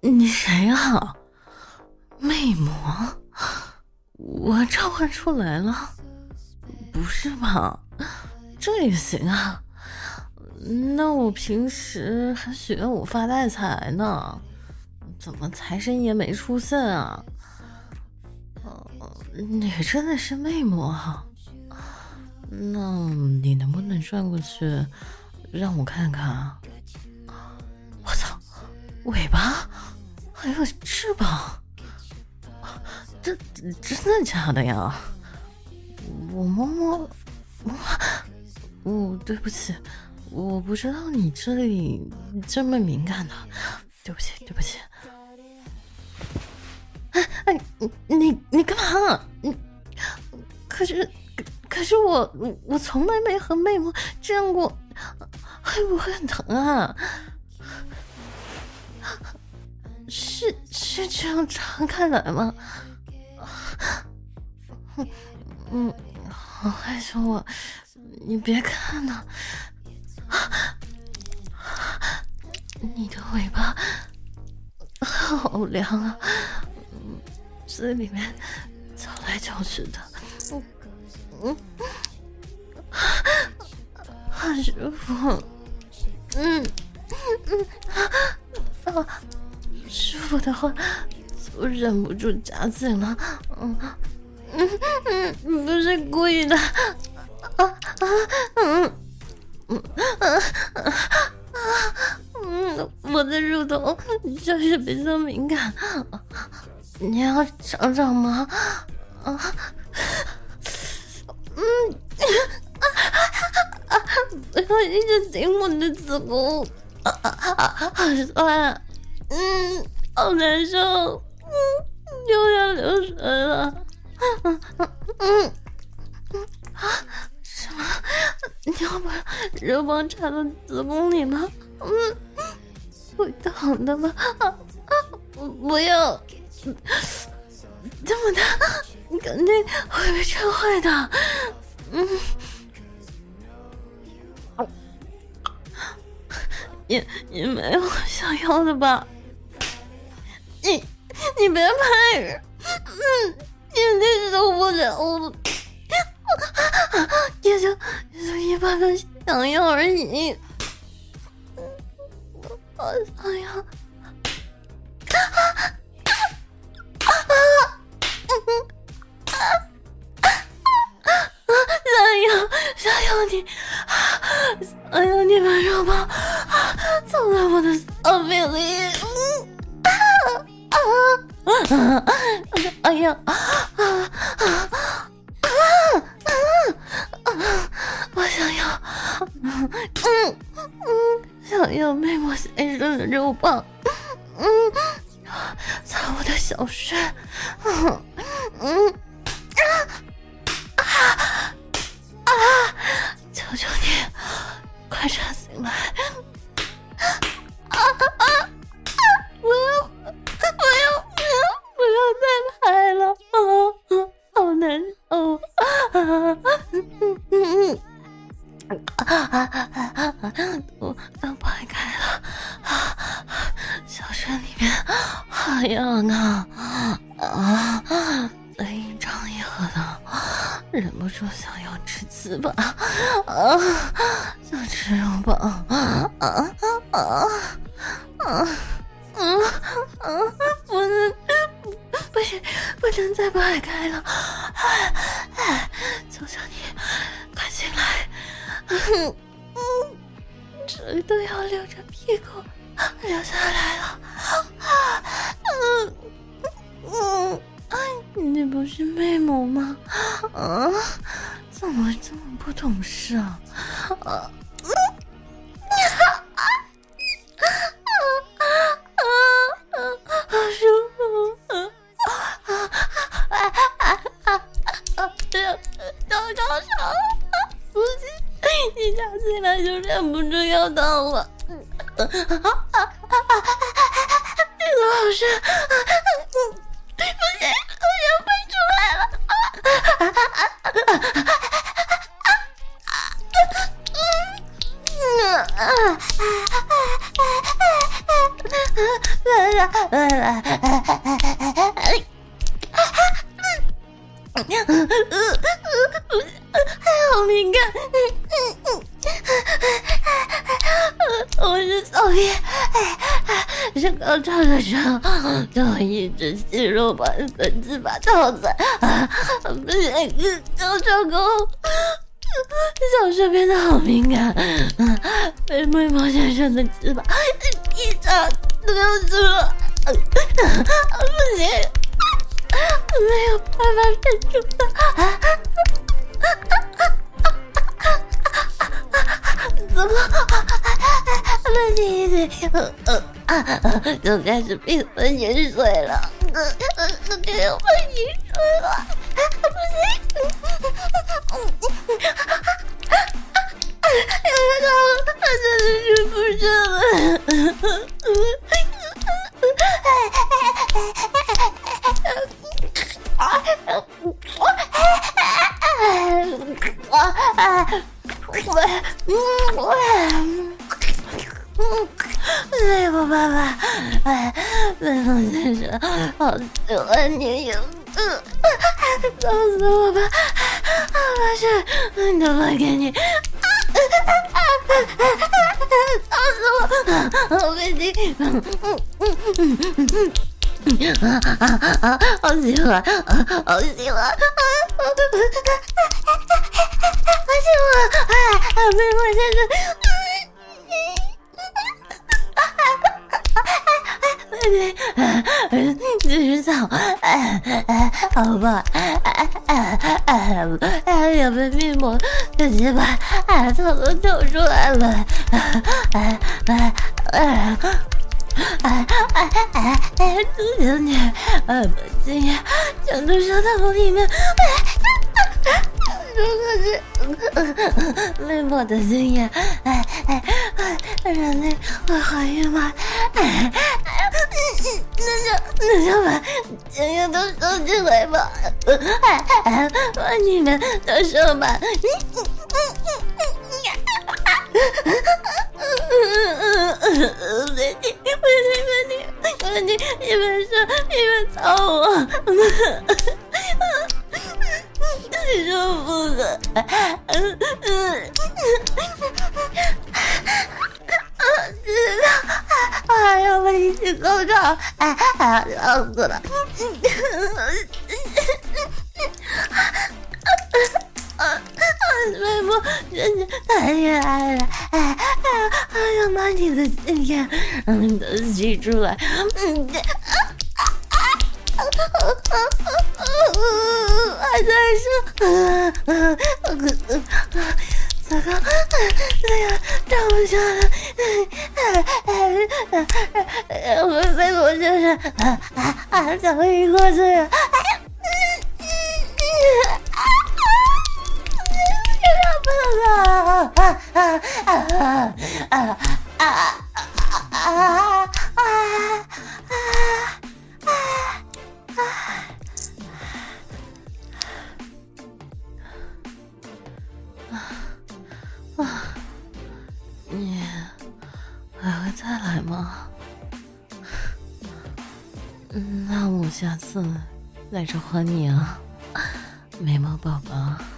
你谁啊？魅魔？我召唤出来了？不是吧？这也行啊？那我平时还许愿我发大财呢，怎么财神爷没出现啊？你真的是魅魔啊？那你能不能转过去让我看看啊？我操，尾巴还有翅膀，这真的假的呀？我摸摸，对不起，我不知道你这里这么敏感的，对不起，对不起。哎，你干嘛？可是我从来没和魅魔这样过，会不会很疼啊？是这样张开来吗？好害羞啊！你别看了，你的尾巴好凉啊，嘴里面搅来搅去的，很舒服，舒服的话就忍不住夹嘴了，不是故意的，我的乳头就是比较敏感，你要尝尝吗？不要一直顶我的子宫，好酸，好难受，又要流水了，什么？你要把热棒插到子宫里吗？会疼的吗？不要，这么大，你肯定会被撑坏的。你没有想要的吧？你别拍，眼睛受不了了，也就一般的想要而已。我想要，想要你，想要你把肉包藏在我的骚逼里，哎呀，我想要，想要魅魔先生的肉棒，藏我的小穴，求求你，快站醒来！不要再拍了，好难受！都拍开了，小穴里面好痒啊！一张一合的，忍不住想要吃糍粑想吃肉棒不能再掰开了，求求你快进来，这都要流着屁股流下来了，你不是魅魔吗？怎么这么不懂事啊？好舒服，吵，不行，一插进来就忍不住要到了，这个好深，不行，我要飞出来了。 好敏感，我是小屁，是高潮的时候，就会一直吸入把自把套在，不行，高潮口，小穴变得好敏感，被眉毛先生的鸡巴一插溜住了，不行，没有办法忍住了。怎么？问题就开始变分饮水了，给我分饮水了，不行！我真的忍不住了。累不爸爸？雷锋先生，好喜欢你哟！揍死我吧！没事，都还给你。揍死我！我被你，好喜欢，好喜欢，好喜欢！雷锋先生。继续走，好吧，有被密谋的鸡巴，早都走出来了，杜小姐，把经验全都收到里面，如果是微博的经验，人类会怀孕吗？那就把经验都收进来吧，把你们都收吧。你一边说一边操我，太舒服了。知道，还要我一起高潮，笑死了。妹夫真是太厉害了，还要把你的经验都吸出来，还在说，糟糕，那个站不下了，我被我就是怎么一过去了？你还会再来吗？那我下次再召唤你啊，眉毛宝宝。